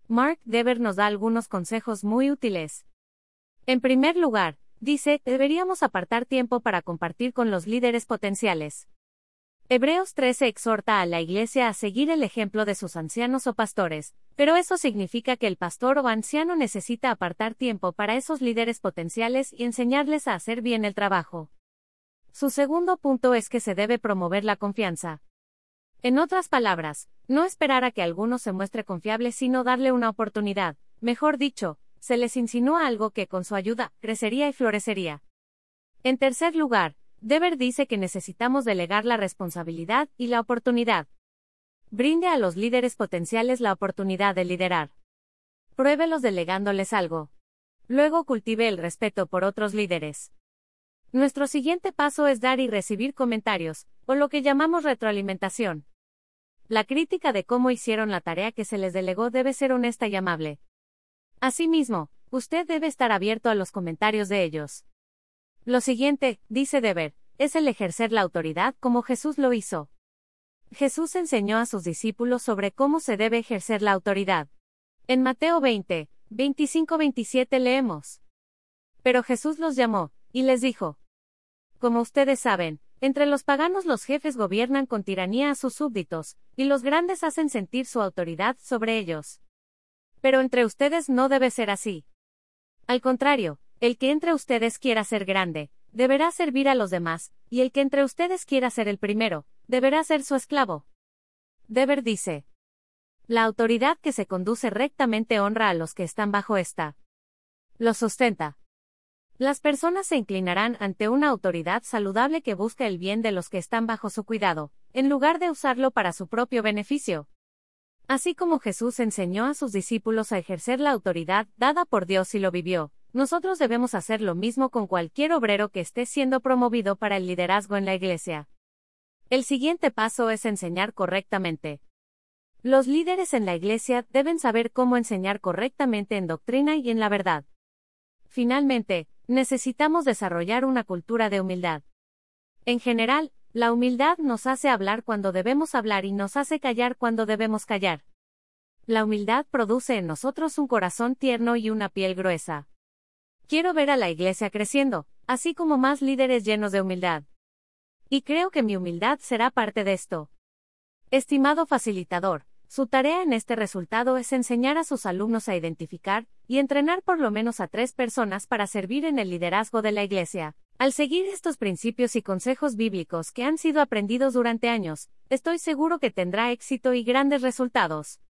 Mark Dever nos da algunos consejos muy útiles. En primer lugar, dice, deberíamos apartar tiempo para compartir con los líderes potenciales. Hebreos 13 exhorta a la Iglesia a seguir el ejemplo de sus ancianos o pastores, pero eso significa que el pastor o anciano necesita apartar tiempo para esos líderes potenciales y enseñarles a hacer bien el trabajo. Su segundo punto es que se debe promover la confianza. En otras palabras, no esperar a que alguno se muestre confiable sino darle una oportunidad, mejor dicho, se les insinúa algo que con su ayuda crecería y florecería. En tercer lugar, Dever dice que necesitamos delegar la responsabilidad y la oportunidad. Brinde a los líderes potenciales la oportunidad de liderar. Pruébelos delegándoles algo. Luego cultive el respeto por otros líderes. Nuestro siguiente paso es dar y recibir comentarios, o lo que llamamos retroalimentación. La crítica de cómo hicieron la tarea que se les delegó debe ser honesta y amable. Asimismo, usted debe estar abierto a los comentarios de ellos. Lo siguiente, dice Dever, es el ejercer la autoridad como Jesús lo hizo. Jesús enseñó a sus discípulos sobre cómo se debe ejercer la autoridad. En Mateo 20, 25-27 leemos. Pero Jesús los llamó, y les dijo: Como ustedes saben, entre los paganos los jefes gobiernan con tiranía a sus súbditos, y los grandes hacen sentir su autoridad sobre ellos. Pero entre ustedes no debe ser así. Al contrario, el que entre ustedes quiera ser grande, deberá servir a los demás, y el que entre ustedes quiera ser el primero, deberá ser su esclavo. Dever dice: la autoridad que se conduce rectamente honra a los que están bajo esta. Los sustenta. Las personas se inclinarán ante una autoridad saludable que busca el bien de los que están bajo su cuidado, en lugar de usarlo para su propio beneficio. Así como Jesús enseñó a sus discípulos a ejercer la autoridad dada por Dios y lo vivió, nosotros debemos hacer lo mismo con cualquier obrero que esté siendo promovido para el liderazgo en la Iglesia. El siguiente paso es enseñar correctamente. Los líderes en la Iglesia deben saber cómo enseñar correctamente en doctrina y en la verdad. Finalmente, necesitamos desarrollar una cultura de humildad. En general, la humildad nos hace hablar cuando debemos hablar y nos hace callar cuando debemos callar. La humildad produce en nosotros un corazón tierno y una piel gruesa. Quiero ver a la Iglesia creciendo, así como más líderes llenos de humildad. Y creo que mi humildad será parte de esto. Estimado facilitador, su tarea en este resultado es enseñar a sus alumnos a identificar y entrenar por lo menos a 3 personas para servir en el liderazgo de la Iglesia. Al seguir estos principios y consejos bíblicos que han sido aprendidos durante años, estoy seguro que tendrá éxito y grandes resultados.